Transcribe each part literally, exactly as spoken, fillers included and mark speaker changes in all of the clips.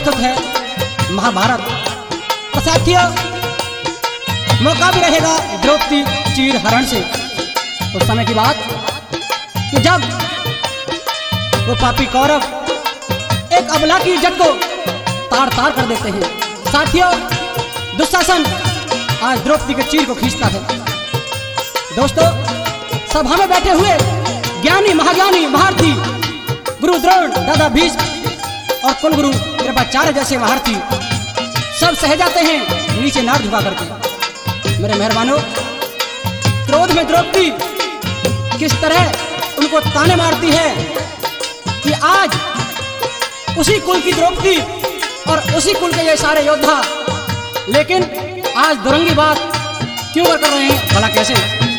Speaker 1: प्रस्तुत है महाभारत। और साथियों, मौका भी रहेगा द्रौपदी चीर हरण से। उस समय की बात कि जब वो पापी कौरव एक अबला की इज्जत को तार तार कर देते हैं। साथियों, दुशासन आज द्रौपदी के चीर को खींचता है। दोस्तों, सभा में बैठे हुए ज्ञानी महाज्ञानी महारथी गुरु द्रोण, दादा भीष्म और कुलगुरु कृपाचार्य जैसे महारथी सब सह जाते हैं नीचे नाक झुका करके। मेरे मेहरबानों, क्रोध में द्रौपदी किस तरह उनको ताने मारती है कि आज उसी कुल की द्रौपदी और उसी कुल के ये सारे योद्धा, लेकिन आज दुरंगी बात क्यों कर रहे हैं भला कैसे?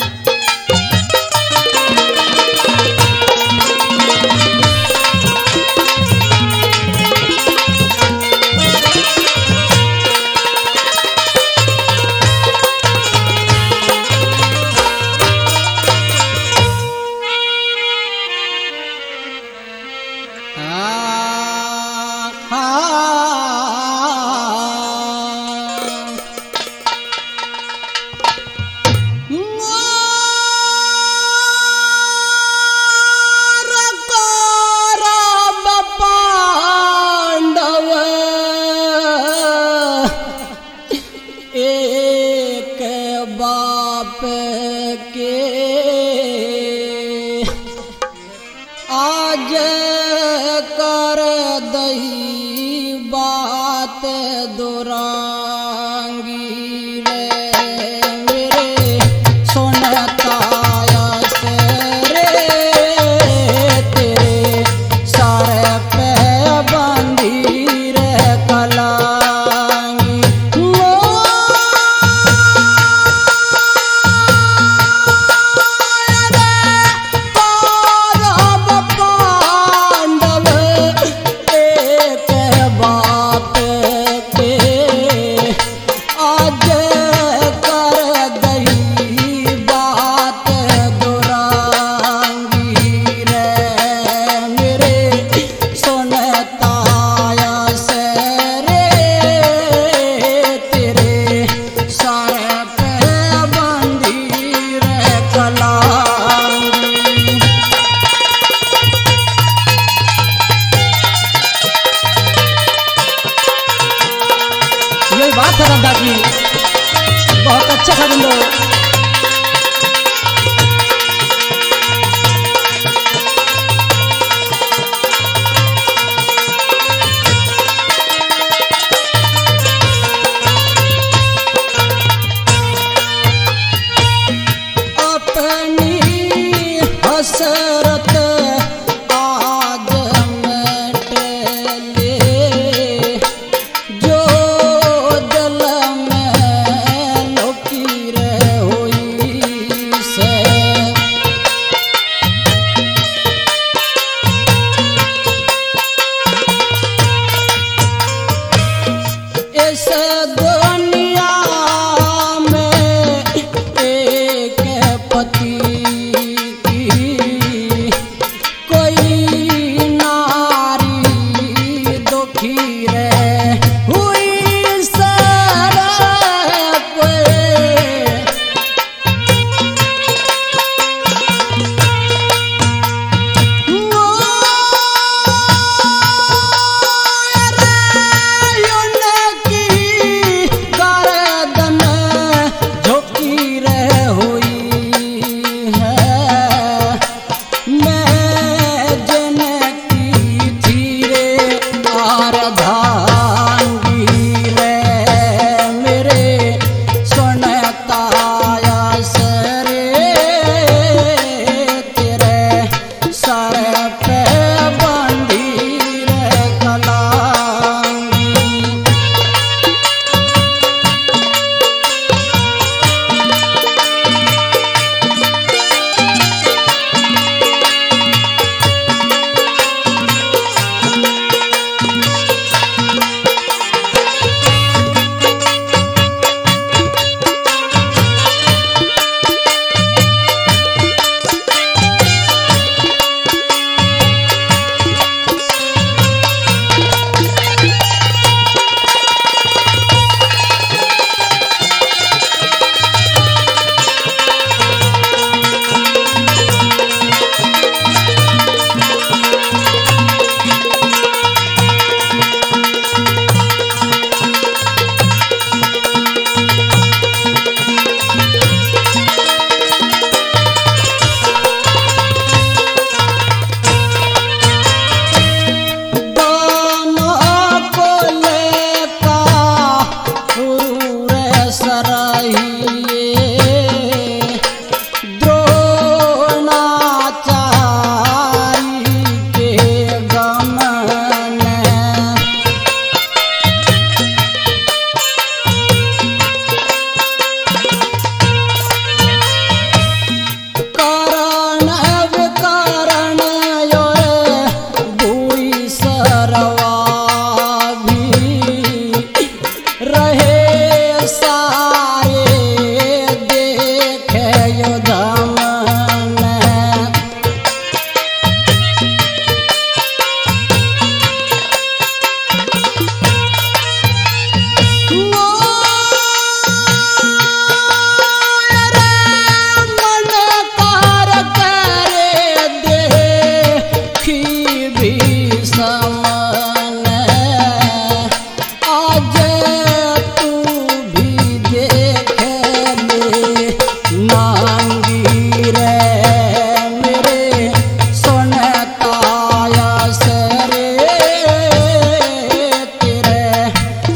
Speaker 2: बाप के आज कर दही बात दुरांगी रे मेरे सुनता से रे तेरे सारे पे बंदी रे कला
Speaker 1: बात है दादा जी, बहुत अच्छा था तुम लोग।
Speaker 2: अपनी हसरत हो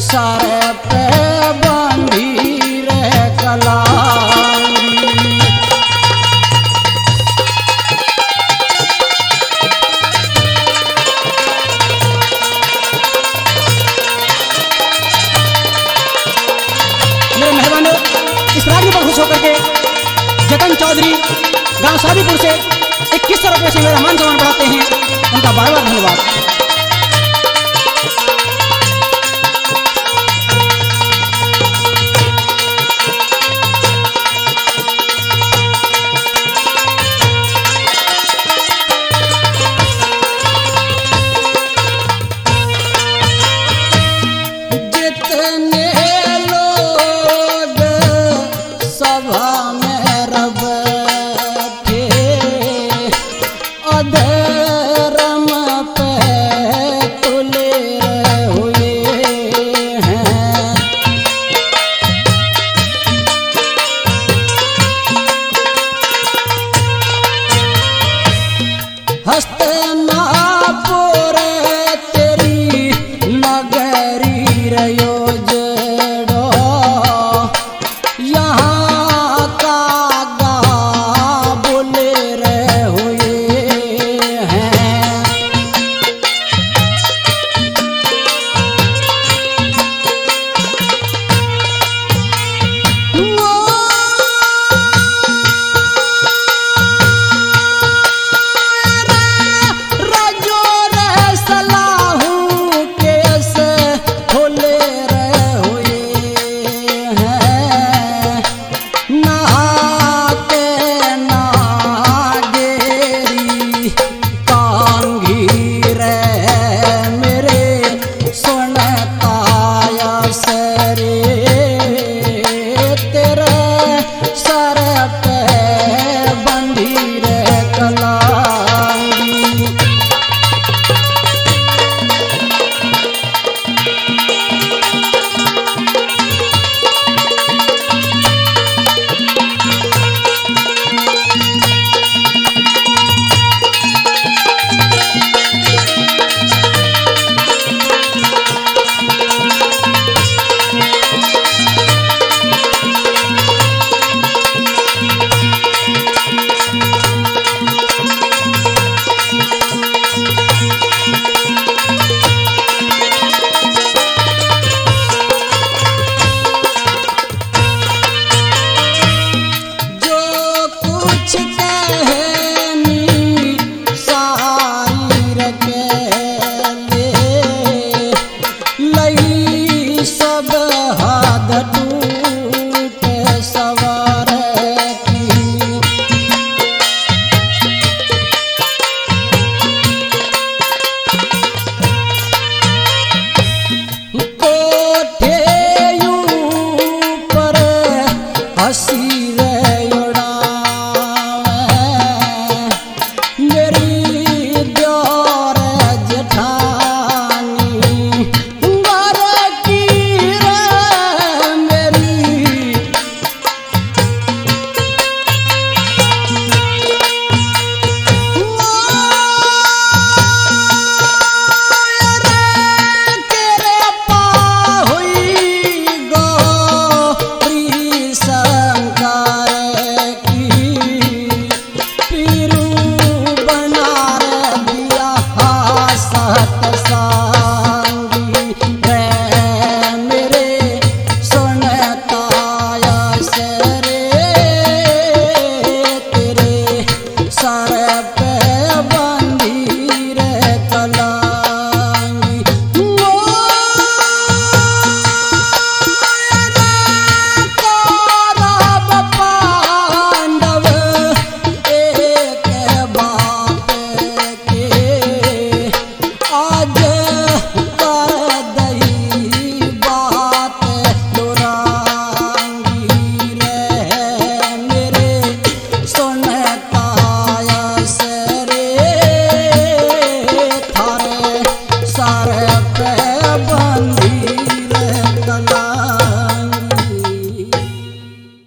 Speaker 2: सर पे बांधी रे कलांगी।
Speaker 1: मेरे मेहमान इस राग पर खुश होकर के जतन चौधरी गांव शादीपुर से इक्कीस सौ रुपये से मेरा मान सम्मान बढ़ाते हैं, उनका बार बार धन्यवाद।
Speaker 2: जितने लोग सभा में रब थे अधर्म पे तुले हुए हैं। हस्तिनापुर तेरी नगरी रयो जड़ो, यहाँ का गा बोले रहे हुए हैं। रजो रे सलाहू केस खोले रहे हुए हैं। नहाते नागेरी कांगी रे मेरे सुनताया सरे, तेरे सर पे बंधी रे कलांगी। जो कुछ कहनी शायर के ले लई सब हाथ